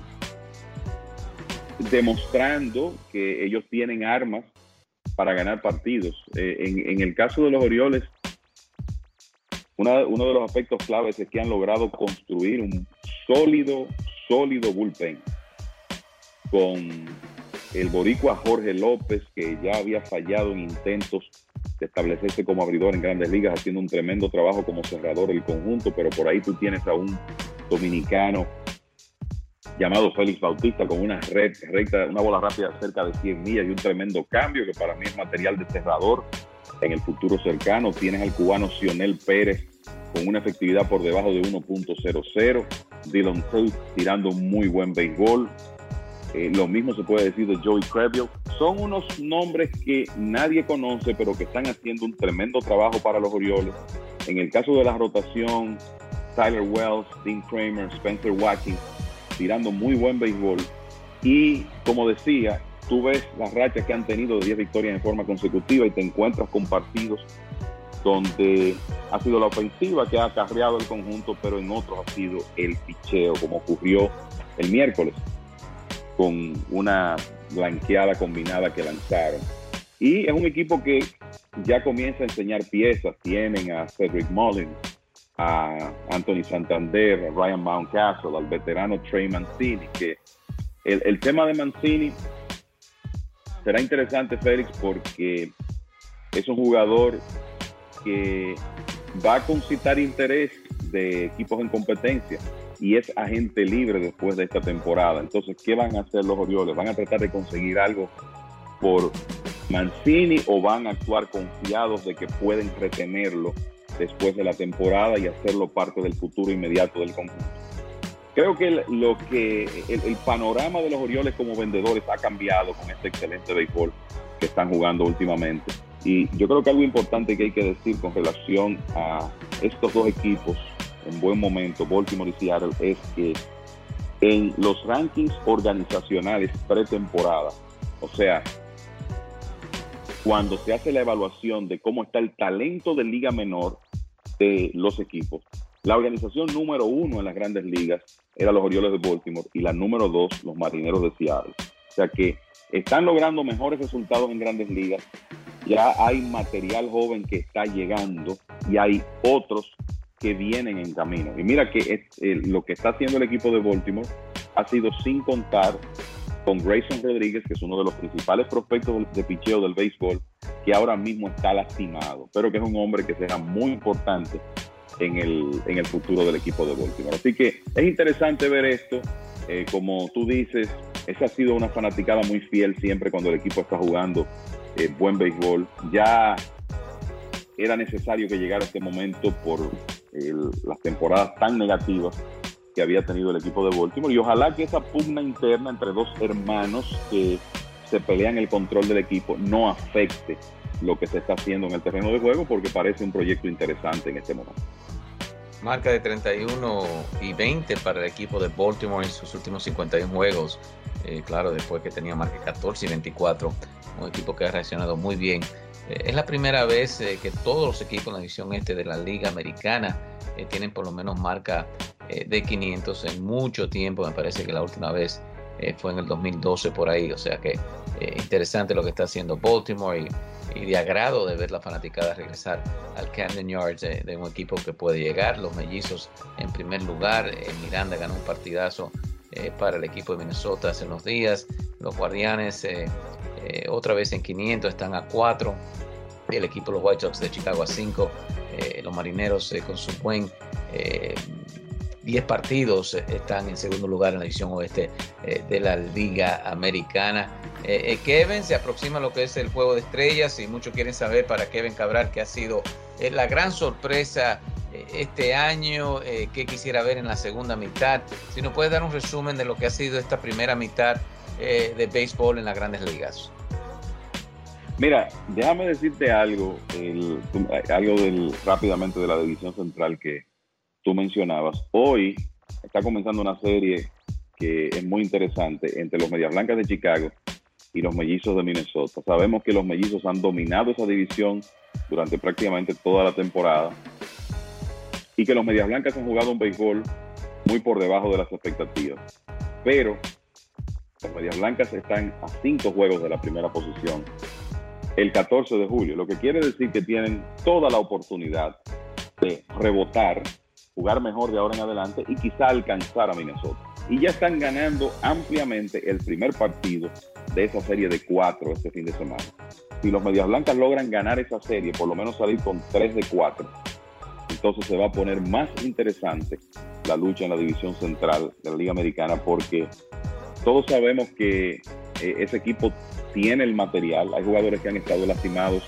demostrando que ellos tienen armas para ganar partidos. En el caso de los Orioles, uno de los aspectos claves es que han logrado construir un sólido bullpen con el boricua Jorge López, que ya había fallado en intentos de establecerse como abridor en grandes ligas, haciendo un tremendo trabajo como cerrador del conjunto, pero por ahí tú tienes a un dominicano llamado Félix Bautista con una bola rápida cerca de 100 millas y un tremendo cambio que para mí es material de cerrador en el futuro cercano. Tienes al cubano Cionel Pérez con una efectividad por debajo de 1.00, Dylan Tate tirando muy buen béisbol. Lo mismo se puede decir de Joey Krehbiel. Son unos nombres que nadie conoce, pero que están haciendo un tremendo trabajo para los Orioles. En el caso de la rotación, Tyler Wells, Dean Kramer, Spencer Watkins, tirando muy buen béisbol. Y como decía, tú ves las rachas que han tenido de 10 victorias en forma consecutiva y te encuentras con partidos donde ha sido la ofensiva que ha acarreado el conjunto, pero en otros ha sido el picheo, como ocurrió el miércoles con una blanqueada combinada que lanzaron. Y es un equipo que ya comienza a enseñar piezas. Tienen a Cedric Mullins, a Anthony Santander, a Ryan Mountcastle, al veterano Trey Mancini, que el tema de Mancini será interesante, Félix, porque es un jugador que va a concitar interés de equipos en competencia y es agente libre después de esta temporada. Entonces, ¿qué van a hacer los Orioles? ¿Van a tratar de conseguir algo por Mancini o van a actuar confiados de que pueden retenerlo después de la temporada y hacerlo parte del futuro inmediato del conjunto? Creo que el panorama de los Orioles como vendedores ha cambiado con este excelente béisbol que están jugando últimamente. Y yo creo que algo importante que hay que decir con relación a estos dos equipos en buen momento, Baltimore y Seattle, es que en los rankings organizacionales pretemporada, o sea, cuando se hace la evaluación de cómo está el talento de liga menor de los equipos, la organización número 1 en las grandes ligas era los Orioles de Baltimore y la número 2 los Marineros de Seattle. O sea que están logrando mejores resultados en grandes ligas. Ya hay material joven que está llegando y hay otros que vienen en camino. Y mira que lo que está haciendo el equipo de Baltimore ha sido sin contar con Grayson Rodríguez, que es uno de los principales prospectos de picheo del béisbol, que ahora mismo está lastimado, pero que es un hombre que será muy importante en el futuro del equipo de Baltimore. Así que es interesante ver esto. Como tú dices, esa ha sido una fanaticada muy fiel siempre cuando el equipo está jugando buen béisbol. Ya era necesario que llegara este momento por las temporadas tan negativas que había tenido el equipo de Baltimore, y ojalá que esa pugna interna entre dos hermanos que se pelean el control del equipo no afecte lo que se está haciendo en el terreno de juego, porque parece un proyecto interesante en este momento. Marca de 31-20 para el equipo de Baltimore en sus últimos 51 juegos. Claro, después que tenía marca 14-24, un equipo que ha reaccionado muy bien. Es la primera vez que todos los equipos en la división este de la Liga Americana tienen por lo menos marca de 500 en mucho tiempo. Me parece que la última vez fue en el 2012 por ahí. O sea que interesante lo que está haciendo Baltimore y de agrado de ver la fanaticada regresar al Camden Yards de un equipo que puede llegar. Los Mellizos en primer lugar. Miranda ganó un partidazo para el equipo de Minnesota hace unos días. Los Guardianes otra vez en 500, están a 4. El equipo de los White Sox de Chicago a 5. Los Marineros con su buen 10 partidos están en segundo lugar en la división oeste de la Liga Americana. Kevin, se aproxima lo que es el Juego de Estrellas y muchos quieren saber para Kevin Cabral, que ha sido la gran sorpresa este año, que quisiera ver en la segunda mitad. Si nos puedes dar un resumen de lo que ha sido esta primera mitad de béisbol en las grandes ligas. Mira, déjame decirte algo, rápidamente de la división central que tú mencionabas. Hoy está comenzando una serie que es muy interesante entre los Medias Blancas de Chicago y los Mellizos de Minnesota. Sabemos que los Mellizos han dominado esa división durante prácticamente toda la temporada y que los Medias Blancas han jugado un béisbol muy por debajo de las expectativas. Pero los Medias Blancas están a 5 juegos de la primera posición el 14 de julio, lo que quiere decir que tienen toda la oportunidad de rebotar, jugar mejor de ahora en adelante y quizá alcanzar a Minnesota. Y ya están ganando ampliamente el primer partido de esa serie de 4 este fin de semana. Si los Medias Blancas logran ganar esa serie, por lo menos salir con 3 de 4, entonces se va a poner más interesante la lucha en la división central de la Liga Americana, porque todos sabemos que ese equipo tiene el material. Hay jugadores que han estado lastimados,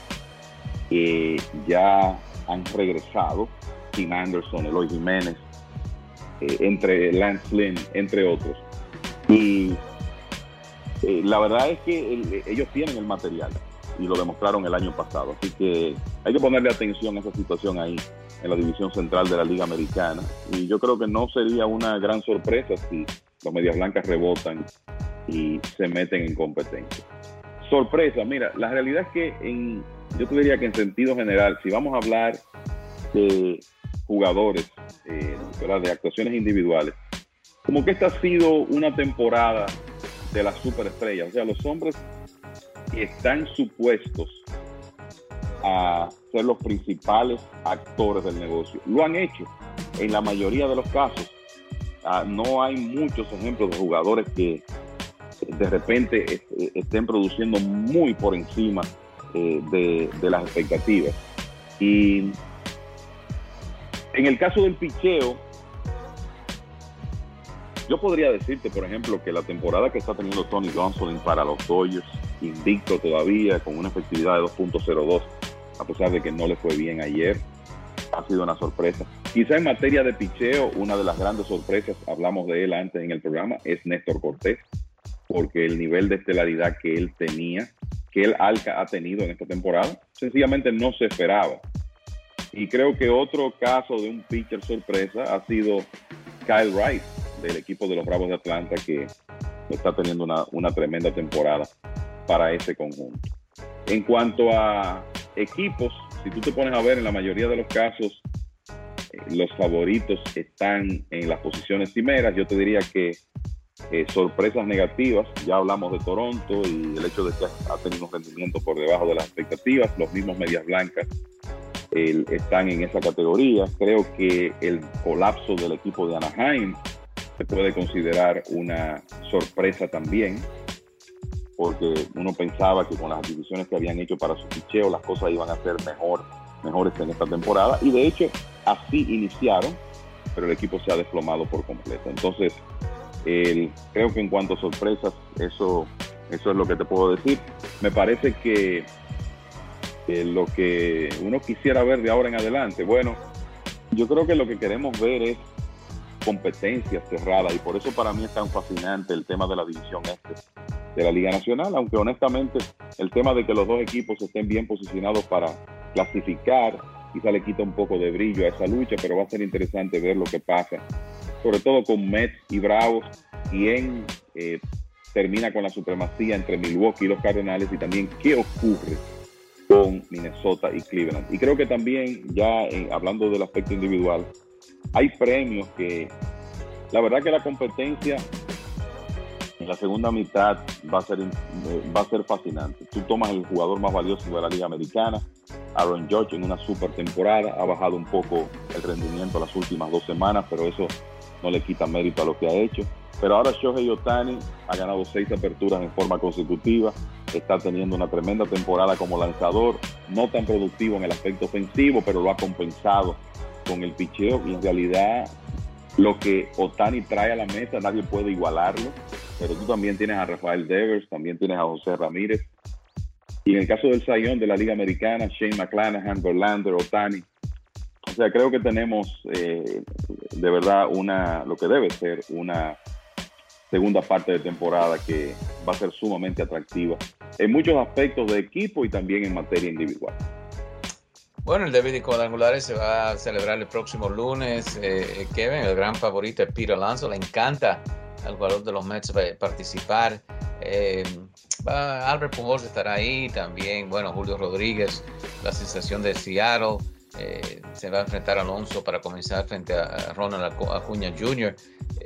ya han regresado. Tim Anderson, Eloy Jiménez, entre Lance Lynn, entre otros. Y la verdad es que ellos tienen el material y lo demostraron el año pasado. Así que hay que ponerle atención a esa situación ahí en la división central de la Liga Americana. Y yo creo que no sería una gran sorpresa si los Medias Blancas rebotan y se meten en competencia. Sorpresa, mira, la realidad es que yo te diría que en sentido general, si vamos a hablar de jugadores, de actuaciones individuales, como que esta ha sido una temporada de las superestrellas. O sea, los hombres están supuestos a ser los principales actores del negocio. Lo han hecho en la mayoría de los casos. No hay muchos ejemplos de jugadores que de repente estén produciendo muy por encima de las expectativas. Y en el caso del picheo, yo podría decirte, por ejemplo, que la temporada que está teniendo Tony Gonsolin para los Dodgers, invicto todavía, con una efectividad de 2.02, a pesar de que no le fue bien ayer, ha sido una sorpresa. Quizá en materia de picheo, una de las grandes sorpresas, hablamos de él antes en el programa, es Néstor Cortés, porque el nivel de estelaridad que él tenía, que él ha tenido en esta temporada, sencillamente no se esperaba. Y creo que otro caso de un pitcher sorpresa ha sido Kyle Wright, del equipo de los Bravos de Atlanta, que está teniendo una tremenda temporada para ese conjunto. En cuanto a equipos, si tú te pones a ver, en la mayoría de los casos, los favoritos están en las posiciones cimeras. Yo te diría que sorpresas negativas, ya hablamos de Toronto y el hecho de que ha tenido un rendimiento por debajo de las expectativas. Los mismos Medias Blancas están en esa categoría. Creo que el colapso del equipo de Anaheim se puede considerar una sorpresa también, porque uno pensaba que con las adquisiciones que habían hecho para su picheo las cosas iban a ser mejores en esta temporada, y de hecho así iniciaron, pero el equipo se ha desplomado por completo. Entonces creo que en cuanto a sorpresas, eso es lo que te puedo decir. Me parece que lo que uno quisiera ver de ahora en adelante, bueno, yo creo que lo que queremos ver es competencia cerrada, y por eso para mí es tan fascinante el tema de la división este de la Liga Nacional, aunque honestamente el tema de que los dos equipos estén bien posicionados para clasificar quizá le quita un poco de brillo a esa lucha, pero va a ser interesante ver lo que pasa, sobre todo con Mets y Bravos, quién termina con la supremacía entre Milwaukee y los Cardenales, y también qué ocurre con Minnesota y Cleveland. Y creo que también, ya hablando del aspecto individual, hay premios que la verdad que la competencia en la segunda mitad va a ser fascinante. Tú tomas el jugador más valioso de la Liga Americana, Aaron Judge, en una super temporada, ha bajado un poco el rendimiento las últimas 2 semanas, pero eso no le quita mérito a lo que ha hecho. Pero ahora Shohei Ohtani ha ganado 6 aperturas en forma consecutiva, está teniendo una tremenda temporada como lanzador, no tan productivo en el aspecto ofensivo, pero lo ha compensado con el picheo, y en realidad lo que Ohtani trae a la mesa nadie puede igualarlo. Pero tú también tienes a Rafael Devers, también tienes a José Ramírez, y en el caso del Cy Young de la Liga Americana, Shane McClanahan, Verlander, Ohtani. O sea, creo que tenemos de verdad lo que debe ser una segunda parte de temporada que va a ser sumamente atractiva en muchos aspectos de equipo y también en materia individual. Bueno, el derbi de cuadrangulares se va a celebrar el próximo lunes. Kevin, el gran favorito es Pete Alonso, le encanta al jugador de los Mets participar. Albert Pujols estará ahí también. Bueno, Julio Rodríguez, la sensación de Seattle, se va a enfrentar a Alonso para comenzar frente a Ronald Acuña Jr.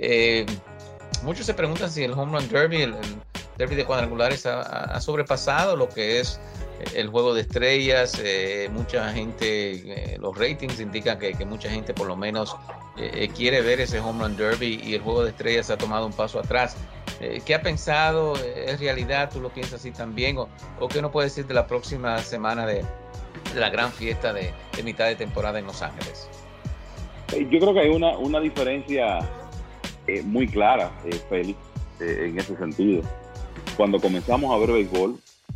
Muchos se preguntan si el Home Run Derby, el derbi de cuadrangulares, ha sobrepasado lo que es el juego de estrellas. Mucha gente, los ratings indican que mucha gente por lo menos quiere ver ese Home Run Derby, y el juego de estrellas ha tomado un paso atrás. ¿Qué ha pensado? ¿Es realidad? ¿Tú lo piensas así también? ¿O qué nos puedes decir de la próxima semana de la gran fiesta de mitad de temporada en Los Ángeles? Yo creo que hay una diferencia muy clara, Félix, en ese sentido. Cuando comenzamos a ver béisbol,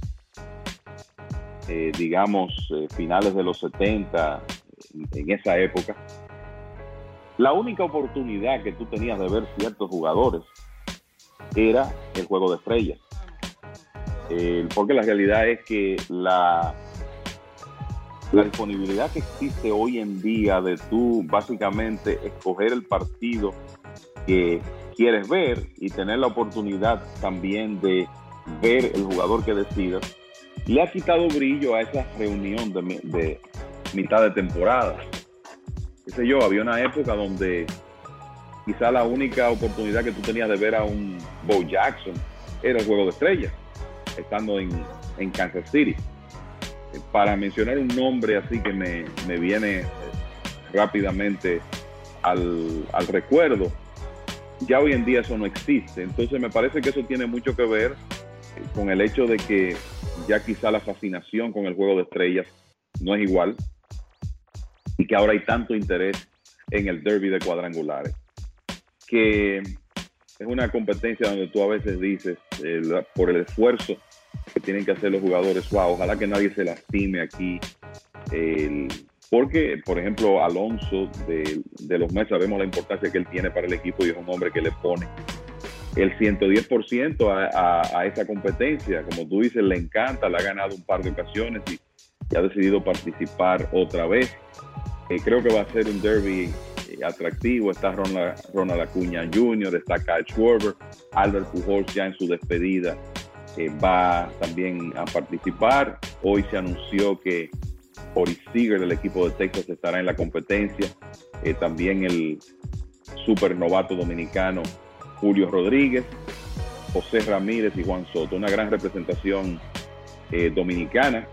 finales de los 70, en esa época, la única oportunidad que tú tenías de ver ciertos jugadores era el juego de estrellas, porque la realidad es que la disponibilidad que existe hoy en día de tú básicamente escoger el partido que quieres ver y tener la oportunidad también de ver el jugador que decidas, le ha quitado brillo a esa reunión de mitad de temporada. Había una época donde quizá la única oportunidad que tú tenías de ver a un Bo Jackson era el Juego de Estrellas, estando en Kansas City. Para mencionar un nombre así que me viene rápidamente al recuerdo, ya hoy en día eso no existe. Entonces me parece que eso tiene mucho que ver con el hecho de que ya quizá la fascinación con el Juego de Estrellas no es igual y que ahora hay tanto interés en el derby de cuadrangulares, que es una competencia donde tú a veces dices, por el esfuerzo que tienen que hacer los jugadores, wow, ojalá que nadie se lastime aquí, porque, por ejemplo, Alonso de los Mets, sabemos la importancia que él tiene para el equipo y es un hombre que le pone el 110% a esa competencia. Como tú dices, le encanta, le ha ganado un par de ocasiones y ha decidido participar otra vez. Creo que va a ser un derby atractivo. Está Ronald Acuña Jr., está Kyle Schwarber, Albert Pujols ya en su despedida va también a participar. Hoy se anunció que Corey Seager del equipo de Texas estará en la competencia. También el supernovato dominicano Julio Rodríguez, José Ramírez y Juan Soto. Una gran representación dominicana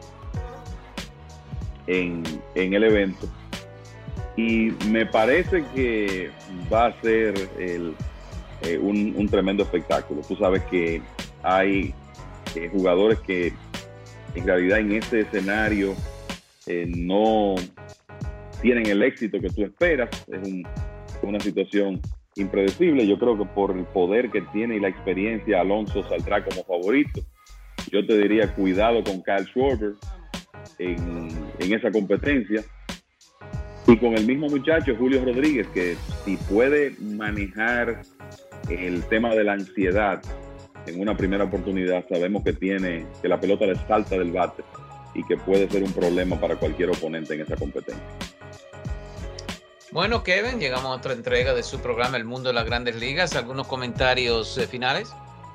en el evento. Y me parece que va a ser un tremendo espectáculo. Tú sabes que hay jugadores que en realidad en este escenario no tienen el éxito que tú esperas. Es una situación impredecible. Yo creo que por el poder que tiene y la experiencia, Alonso saldrá como favorito. Yo te diría cuidado con Kyle Schwarber en esa competencia. Y con el mismo muchacho, Julio Rodríguez, que si puede manejar el tema de la ansiedad en una primera oportunidad, sabemos que la pelota le salta del bate y que puede ser un problema para cualquier oponente en esa competencia. Bueno, Kevin, llegamos a otra entrega de su programa El Mundo de las Grandes Ligas. ¿Algunos comentarios finales?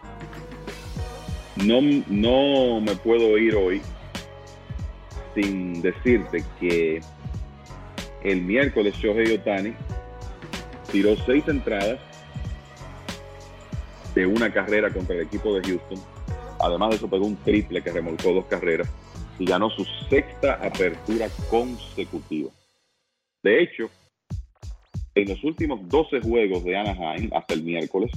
No me puedo ir hoy sin decirte que el miércoles Shohei Ohtani tiró 6 entradas de una carrera contra el equipo de Houston. Además de eso, pegó un triple que remolcó 2 carreras y ganó su 6ª apertura consecutiva. De hecho, en los últimos 12 juegos de Anaheim hasta el miércoles,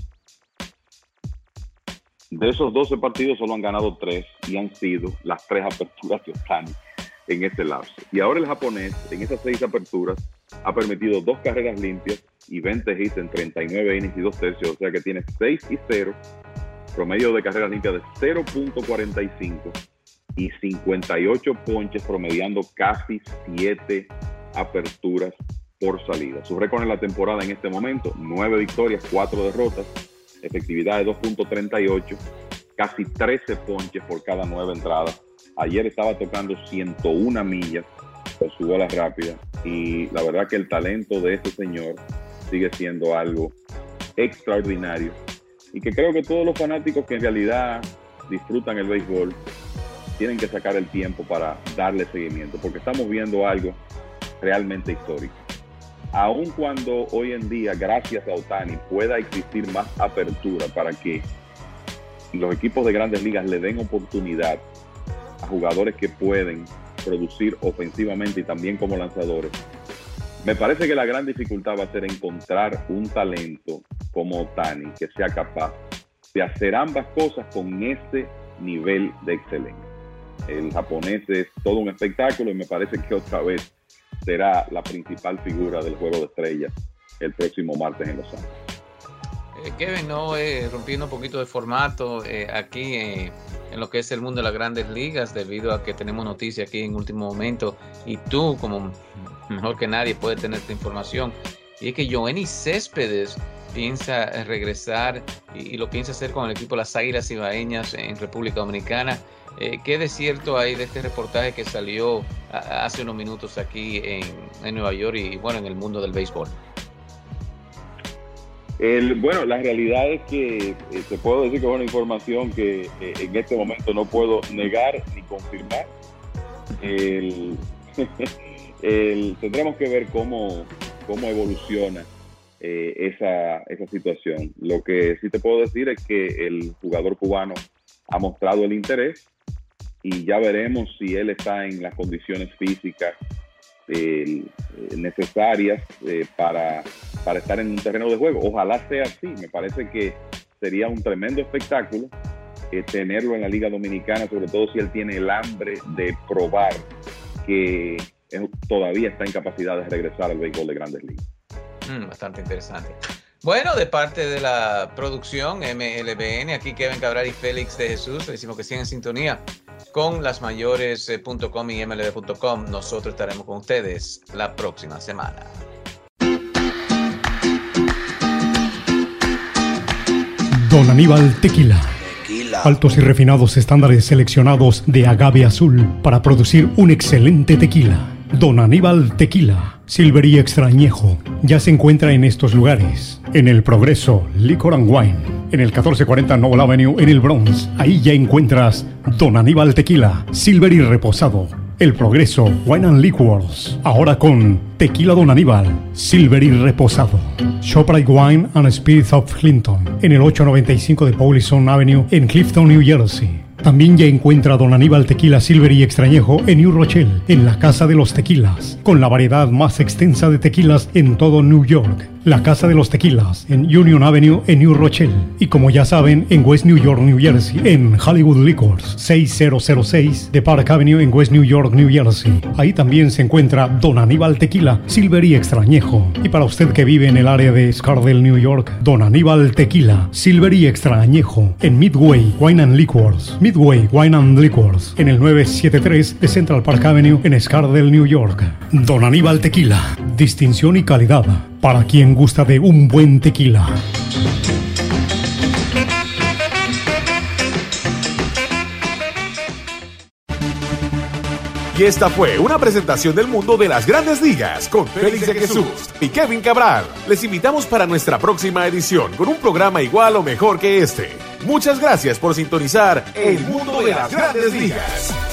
de esos 12 partidos solo han ganado 3 y han sido las 3 aperturas de Ohtani en este lapso. Y ahora el japonés, en esas 6 aperturas, ha permitido 2 carreras limpias y 20 hits en 39 innings y 2 tercios, o sea que tiene 6-0, promedio de carreras limpias de 0.45 y 58 ponches, promediando casi 7 aperturas por salida. Su récord en la temporada en este momento, 9 victorias, 4 derrotas, efectividad de 2.38, casi 13 ponches por cada 9 entradas. Ayer estaba tocando 101 millas con su bola rápida y la verdad que el talento de este señor sigue siendo algo extraordinario y que creo que todos los fanáticos que en realidad disfrutan el béisbol tienen que sacar el tiempo para darle seguimiento, porque estamos viendo algo realmente histórico. Aun cuando hoy en día, gracias a Ohtani, pueda existir más apertura para que los equipos de Grandes Ligas le den oportunidad a jugadores que pueden producir ofensivamente y también como lanzadores, me parece que la gran dificultad va a ser encontrar un talento como Ohtani que sea capaz de hacer ambas cosas con ese nivel de excelencia. El japonés es todo un espectáculo y me parece que otra vez será la principal figura del Juego de Estrellas el próximo martes en Los Ángeles. Kevin, rompiendo un poquito de formato aquí en lo que es el mundo de las Grandes Ligas, debido a que tenemos noticias aquí en último momento y tú, como mejor que nadie, puedes tener esta información, y es que Yoenis Céspedes piensa regresar y lo piensa hacer con el equipo de las Águilas Ibaeñas en República Dominicana. ¿Qué de cierto hay de este reportaje que salió hace unos minutos aquí en Nueva York y bueno, en el mundo del béisbol? Bueno, la realidad es que te puedo decir que es una información que en este momento no puedo negar ni confirmar. Tendremos que ver cómo evoluciona esa situación. Lo que sí te puedo decir es que el jugador cubano ha mostrado el interés y ya veremos si él está en las condiciones físicas necesarias para estar en un terreno de juego. Ojalá sea así. Me parece que sería un tremendo espectáculo tenerlo en la Liga Dominicana, sobre todo si él tiene el hambre de probar que todavía está en capacidad de regresar al béisbol de Grandes Ligas. Bastante interesante. Bueno, de parte de la producción MLBN, aquí Kevin Cabral y Félix de Jesús, le decimos que sigan en sintonía con lasmayores.com y mlb.com. Nosotros estaremos con ustedes la próxima semana. Don Aníbal Tequila. Altos y refinados estándares seleccionados de agave azul para producir un excelente tequila. Don Aníbal Tequila, Silver y Extra Añejo, ya se encuentra en estos lugares. En El Progreso, Liquor and Wine, en el 1440 Noble Avenue en el Bronx. Ahí ya encuentras Don Aníbal Tequila, Silver y Reposado. El Progreso, Wine and Liquors, ahora con Tequila Don Aníbal, Silver y Reposado. ShopRite Wine and Spirits of Clinton, en el 895 de Paulison Avenue en Clifton, New Jersey. También ya encuentra Don Aníbal Tequila Silver y Extrañejo en New Rochelle, en la Casa de los Tequilas, con la variedad más extensa de tequilas en todo New York. La Casa de los Tequilas en Union Avenue en New Rochelle. Y como ya saben, en West New York, New Jersey, en Hollywood Liquors, 6006 de Park Avenue en West New York, New Jersey. Ahí también se encuentra Don Aníbal Tequila Silver y Extrañejo. Y para usted que vive en el área de Scardale, New York, Don Aníbal Tequila Silver y Extrañejo en Midway Wine and Liquors. Midway Wine and Liquors en el 973 de Central Park Avenue en Scardale, New York. Don Aníbal Tequila, distinción y calidad para quien gusta de un buen tequila. Y esta fue una presentación del mundo de las Grandes Ligas con Félix de Jesús y Kevin Cabral. Les invitamos para nuestra próxima edición con un programa igual o mejor que este. Muchas gracias por sintonizar El Mundo de las Grandes Ligas.